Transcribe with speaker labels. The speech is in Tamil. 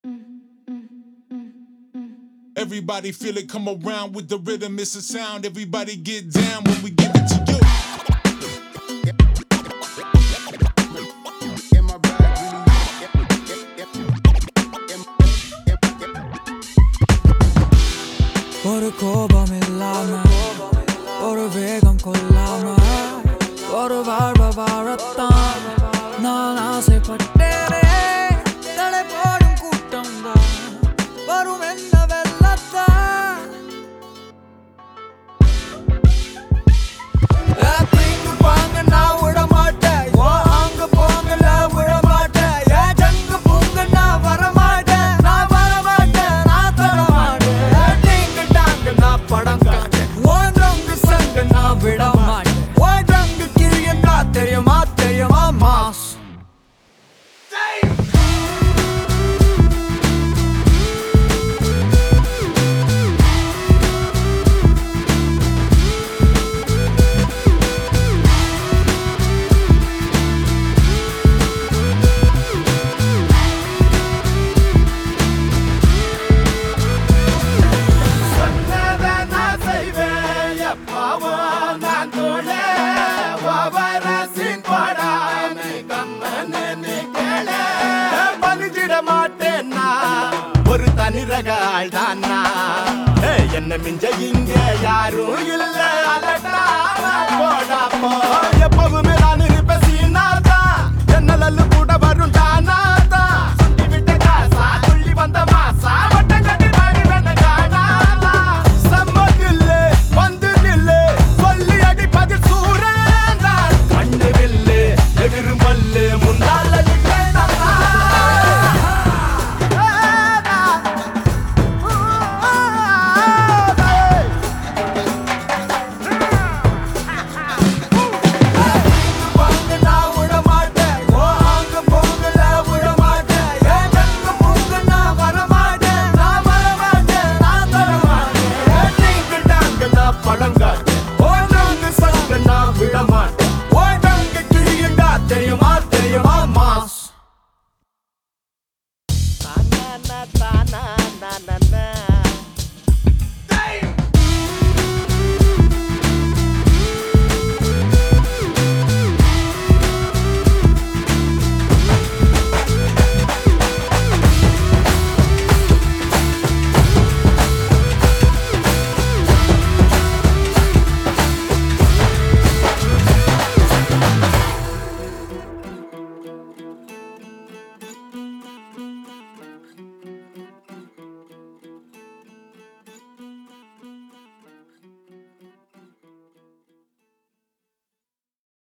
Speaker 1: Everybody feel it, come around with the rhythm, it's a sound. Everybody get down when we give it to you.
Speaker 2: ஒரு கோபம் இல்லாம ஒரு வேகம் கொள்ளாம ஒரு வாழ்வ வாழத்தான் நான் ஆசைப்பட்டேனே. தடை போடும் கூட்டம் தான் வரும் என்ன வெள்ளத்தான். நீங்க பாங்க நான் விட மாட்டேன், அங்க போங்கல விட மாட்டேன். ஏன் ஜங்கு பூங்க நான் வர மாட்டேன், நான் வர மாட்டேன், நான் தொட மாட்டேன். நீங்க டாங்க நான் படம் காட்டேன், ஓடுறவங்க சங்க நான் விட மாட்டேன். ஓடுறவங்க கிரியன்னா தெரியுமா தெரியுமா மாஸ்.
Speaker 3: ஒரு தனிரகால் தானா என்ன மிஞ்ச இங்க யாரும் இல்ல. அலட்டா போடா போ எப்பவுமே நான்